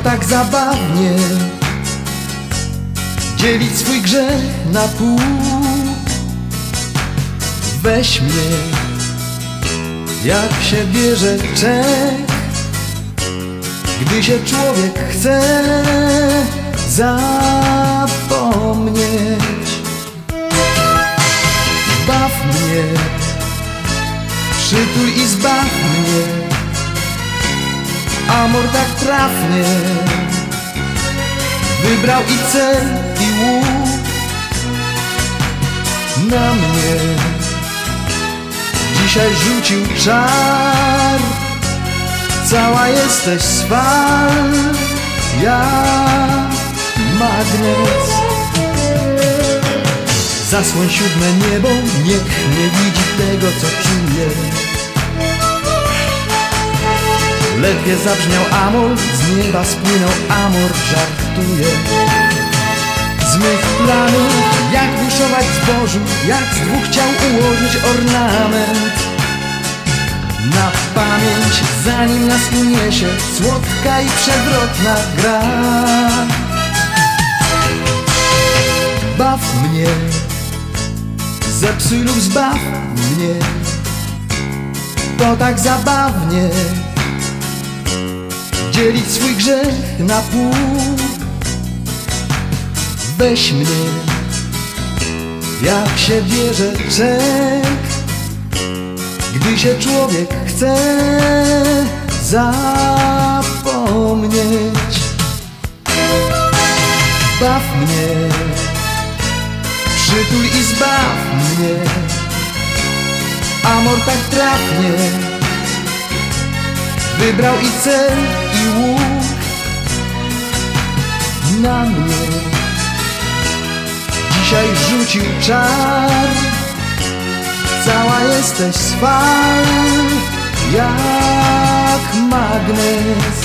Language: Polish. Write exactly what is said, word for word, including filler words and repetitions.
tak zabawnie dzielić swój grzech na pół. Weź mnie, jak się bierze Czech, gdy się człowiek chce zapomnieć. Baw mnie, przytul i zbaw mnie, amor tak trafnie wybrał i cel, i łuk na mnie. Dzisiaj rzucił czar, cała jesteś swal, jak magnes. Zasłoń siódme niebo, niech nie widzi tego, co czuję. Ledwie zabrzmiał amor, z nieba spłynął amor, żartuje. Z mych planów, jak buszować zbożu, jak z dwóch ciał ułożyć ornament. Na pamięć, zanim nas uniesie słodka i przewrotna gra. Baw mnie, zepsuj lub zbaw mnie, to tak zabawnie dzielić swój grzech na pół. Weź mnie, jak się bierze Czech, gdy się człowiek chce zapomnieć. Baw mnie, przytul i zbaw mnie, amor tak trafnie wybrał i cel, i łuk na mnie. Dzisiaj rzucił czar, cała jesteś swal, jak magnes.